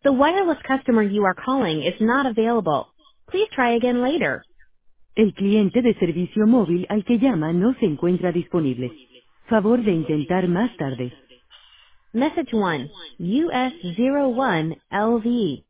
The wireless customer you are calling is not available. Please try again later. El cliente de servicio móvil al que llama no se encuentra disponible. Favor de intentar más tarde. Message 1, US01LV.